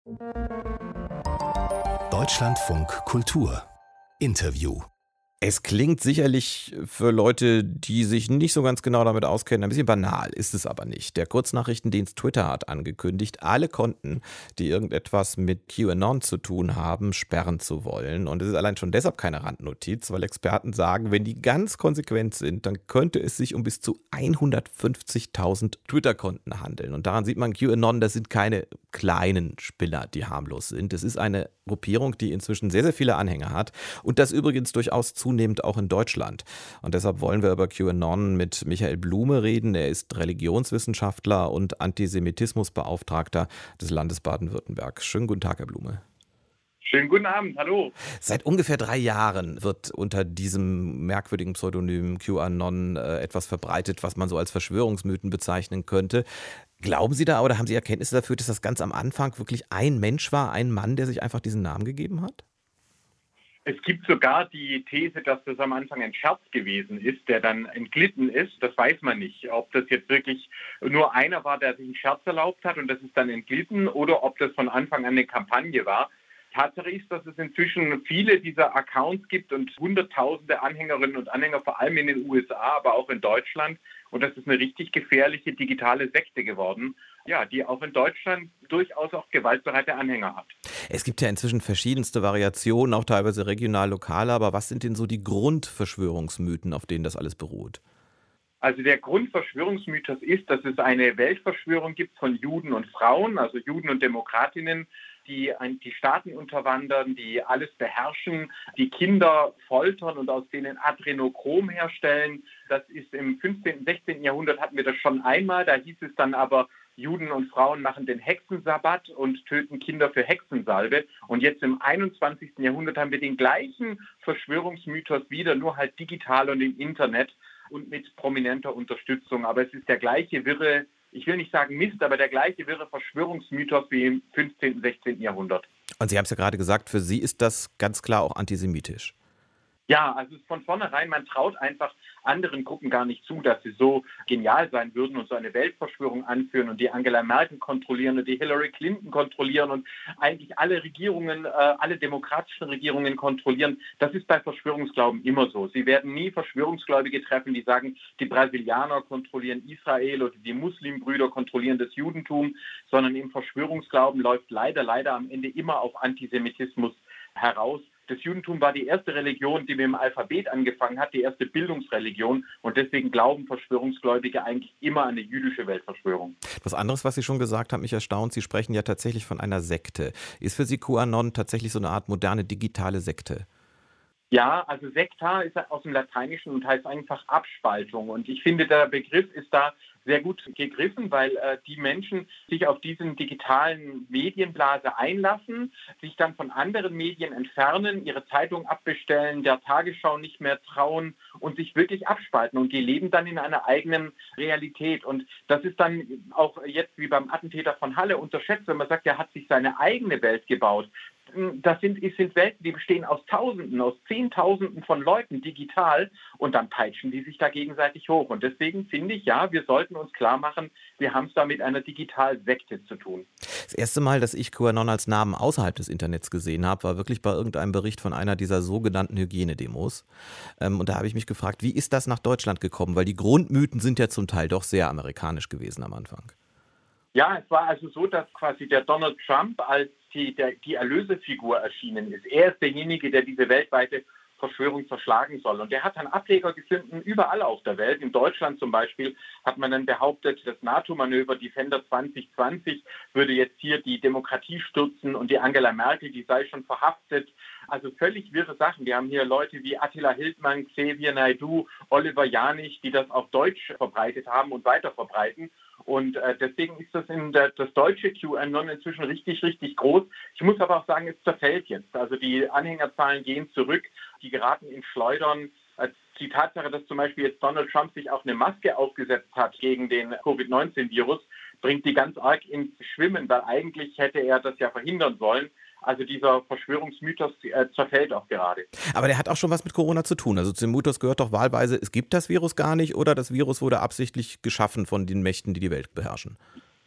Deutschlandfunk Kultur Interview. Es klingt sicherlich für Leute, die sich nicht so ganz genau damit auskennen, ein bisschen banal, ist es aber nicht. Der Kurznachrichtendienst Twitter hat angekündigt, alle Konten, die irgendetwas mit QAnon zu tun haben, sperren zu wollen. Und es ist allein schon deshalb keine Randnotiz, weil Experten sagen, wenn die ganz konsequent sind, dann könnte es sich um bis zu 150.000 Twitter-Konten handeln. Und daran sieht man, QAnon, das sind keine kleinen Spinner, die harmlos sind. Es ist eine Gruppierung, die inzwischen sehr, sehr viele Anhänger hat und das übrigens durchaus zunehmend auch in Deutschland. Und deshalb wollen wir über QAnon mit Michael Blume reden. Er ist Religionswissenschaftler und Antisemitismusbeauftragter des Landes Baden-Württemberg. Schönen guten Tag, Herr Blume. Schönen guten Abend, hallo. Seit ungefähr 3 Jahren wird unter diesem merkwürdigen Pseudonym QAnon etwas verbreitet, was man so als Verschwörungsmythen bezeichnen könnte. Glauben Sie da oder haben Sie Erkenntnisse dafür, dass das ganz am Anfang wirklich ein Mensch war, ein Mann, der sich einfach diesen Namen gegeben hat? Es gibt sogar die These, dass das am Anfang ein Scherz gewesen ist, der dann entglitten ist. Das weiß man nicht, ob das jetzt wirklich nur einer war, der sich einen Scherz erlaubt hat und das ist dann entglitten oder ob das von Anfang an eine Kampagne war. Tatsache ist, dass es inzwischen viele dieser Accounts gibt und hunderttausende Anhängerinnen und Anhänger, vor allem in den USA, aber auch in Deutschland. Und das ist eine richtig gefährliche digitale Sekte geworden, ja, die auch in Deutschland durchaus auch gewaltbereite Anhänger hat. Es gibt ja inzwischen verschiedenste Variationen, auch teilweise regional, lokal. Aber was sind denn so die Grundverschwörungsmythen, auf denen das alles beruht? Also der Grundverschwörungsmythos ist, dass es eine Weltverschwörung gibt von Juden und Frauen, also Juden und Demokratinnen, die die Staaten unterwandern, die alles beherrschen, die Kinder foltern und aus denen Adrenochrom herstellen. Das ist im 15. und 16. Jahrhundert hatten wir das schon einmal. Da hieß es dann aber, Juden und Frauen machen den Hexensabbat und töten Kinder für Hexensalbe. Und jetzt im 21. Jahrhundert haben wir den gleichen Verschwörungsmythos wieder, nur halt digital und im Internet und mit prominenter Unterstützung. Aber es ist der gleiche wirre, ich will nicht sagen Mist, aber der gleiche wirre Verschwörungsmythos wie im 15. und 16. Jahrhundert. Und Sie haben es ja gerade gesagt, für Sie ist das ganz klar auch antisemitisch. Ja, also von vornherein, man traut einfach anderen Gruppen gar nicht zu, dass sie so genial sein würden und so eine Weltverschwörung anführen und die Angela Merkel kontrollieren und die Hillary Clinton kontrollieren und eigentlich alle Regierungen, alle demokratischen Regierungen kontrollieren. Das ist bei Verschwörungsglauben immer so. Sie werden nie Verschwörungsgläubige treffen, die sagen, die Brasilianer kontrollieren Israel oder die Muslimbrüder kontrollieren das Judentum, sondern im Verschwörungsglauben läuft leider am Ende immer auf Antisemitismus heraus. Das Judentum war die erste Religion, die mit dem Alphabet angefangen hat, die erste Bildungsreligion. Und deswegen glauben Verschwörungsgläubige eigentlich immer an eine jüdische Weltverschwörung. Was anderes, was Sie schon gesagt haben, mich erstaunt, Sie sprechen ja tatsächlich von einer Sekte. Ist für Sie QAnon tatsächlich so eine Art moderne digitale Sekte? Ja, also Sekta ist aus dem Lateinischen und heißt einfach Abspaltung. Und ich finde, der Begriff ist da sehr gut gegriffen, weil die Menschen sich auf diesen digitalen Medienblase einlassen, sich dann von anderen Medien entfernen, ihre Zeitung abbestellen, der Tagesschau nicht mehr trauen und sich wirklich abspalten. Und die leben dann in einer eigenen Realität. Und das ist dann auch jetzt wie beim Attentäter von Halle unterschätzt, wenn man sagt, er hat sich seine eigene Welt gebaut. Das sind Welten, die bestehen aus Tausenden, aus Zehntausenden von Leuten digital und dann peitschen die sich da gegenseitig hoch. Und deswegen finde ich, ja, wir sollten uns klar machen, wir haben es da mit einer Digitalsekte zu tun. Das erste Mal, dass ich QAnon als Namen außerhalb des Internets gesehen habe, war wirklich bei irgendeinem Bericht von einer dieser sogenannten Hygienedemos. Und da habe ich mich gefragt, wie ist das nach Deutschland gekommen? Weil die Grundmythen sind ja zum Teil doch sehr amerikanisch gewesen am Anfang. Ja, es war also so, dass quasi der Donald Trump als die Erlösefigur erschienen ist. Er ist derjenige, der diese weltweite Verschwörung zerschlagen soll. Und der hat dann Ableger gefunden überall auf der Welt. In Deutschland zum Beispiel hat man dann behauptet, das NATO-Manöver Defender 2020 würde jetzt hier die Demokratie stürzen und die Angela Merkel, die sei schon verhaftet. Also völlig wirre Sachen. Wir haben hier Leute wie Attila Hildmann, Xavier Naidoo, Oliver Janich, die das auf Deutsch verbreitet haben und weiter verbreiten. Und deswegen ist das deutsche QAnon inzwischen richtig groß. Ich muss aber auch sagen, es zerfällt jetzt. Also die Anhängerzahlen gehen zurück, die geraten in Schleudern. Die Tatsache, dass zum Beispiel jetzt Donald Trump sich auch eine Maske aufgesetzt hat gegen den Covid-19-Virus, bringt die ganz arg ins Schwimmen, weil eigentlich hätte er das ja verhindern sollen. Also dieser Verschwörungsmythos zerfällt auch gerade. Aber der hat auch schon was mit Corona zu tun. Also zum Mythos gehört doch wahlweise, es gibt das Virus gar nicht oder das Virus wurde absichtlich geschaffen von den Mächten, die die Welt beherrschen.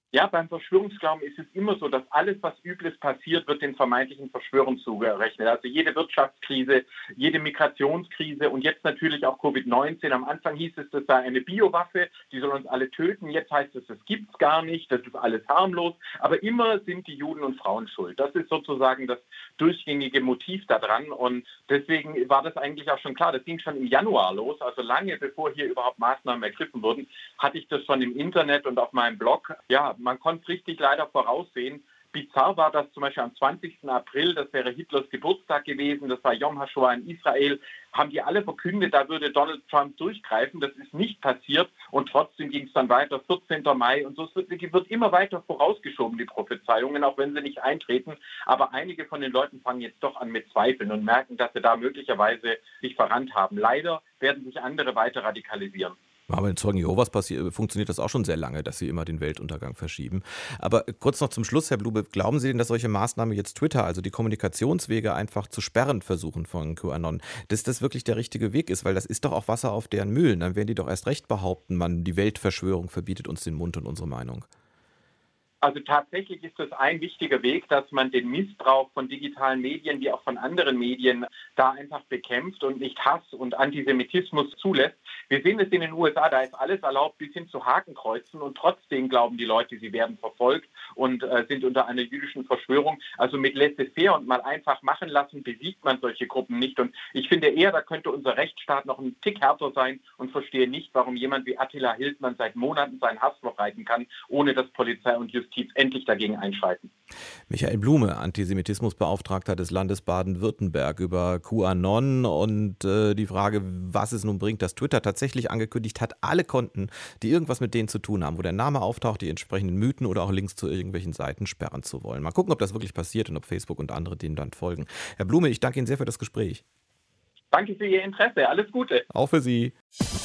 Ja, beim Verschwörungsglauben ist es immer so, dass alles, was Übles passiert, wird den vermeintlichen Verschwörern zugerechnet. Also jede Wirtschaftskrise, jede Migrationskrise und jetzt natürlich auch Covid-19. Am Anfang hieß es, das sei eine Biowaffe, die soll uns alle töten. Jetzt heißt es, das gibt's gar nicht, das ist alles harmlos. Aber immer sind die Juden und Frauen schuld. Das ist sozusagen das durchgängige Motiv daran. Und deswegen war das eigentlich auch schon klar. Das ging schon im Januar los, also lange bevor hier überhaupt Maßnahmen ergriffen wurden, hatte ich das schon im Internet und auf meinem Blog. Ja, man konnte es richtig leider voraussehen. Bizarr war das zum Beispiel am 20. April, das wäre Hitlers Geburtstag gewesen, das war Yom HaShoah in Israel, haben die alle verkündet, da würde Donald Trump durchgreifen. Das ist nicht passiert und trotzdem ging es dann weiter, 14. Mai und so. Es wird immer weiter vorausgeschoben, die Prophezeiungen, auch wenn sie nicht eintreten. Aber einige von den Leuten fangen jetzt doch an mit Zweifeln und merken, dass sie da möglicherweise sich verrannt haben. Leider werden sich andere weiter radikalisieren. Aber in Zeugen Jehovas funktioniert das auch schon sehr lange, dass sie immer den Weltuntergang verschieben. Aber kurz noch zum Schluss, Herr Blume, glauben Sie denn, dass solche Maßnahmen jetzt Twitter, also die Kommunikationswege einfach zu sperren versuchen von QAnon, dass das wirklich der richtige Weg ist? Weil das ist doch auch Wasser auf deren Mühlen. Dann werden die doch erst recht behaupten, die Weltverschwörung verbietet uns den Mund und unsere Meinung. Also tatsächlich ist es ein wichtiger Weg, dass man den Missbrauch von digitalen Medien wie auch von anderen Medien da einfach bekämpft und nicht Hass und Antisemitismus zulässt. Wir sehen es in den USA, da ist alles erlaubt bis hin zu Hakenkreuzen und trotzdem glauben die Leute, sie werden verfolgt und sind unter einer jüdischen Verschwörung. Also mit laissez-faire und mal einfach machen lassen, besiegt man solche Gruppen nicht. Und ich finde eher, da könnte unser Rechtsstaat noch ein Tick härter sein und verstehe nicht, warum jemand wie Attila Hildmann seit Monaten seinen Hass verbreiten kann, ohne dass Polizei und Justiz endlich dagegen einschreiten. Michael Blume, Antisemitismusbeauftragter des Landes Baden-Württemberg, über QAnon und die Frage, was es nun bringt, dass Twitter tatsächlich angekündigt hat, alle Konten, die irgendwas mit denen zu tun haben, wo der Name auftaucht, die entsprechenden Mythen oder auch Links zu irgendwelchen Seiten sperren zu wollen. Mal gucken, ob das wirklich passiert und ob Facebook und andere denen dann folgen. Herr Blume, ich danke Ihnen sehr für das Gespräch. Danke für Ihr Interesse. Alles Gute. Auch für Sie.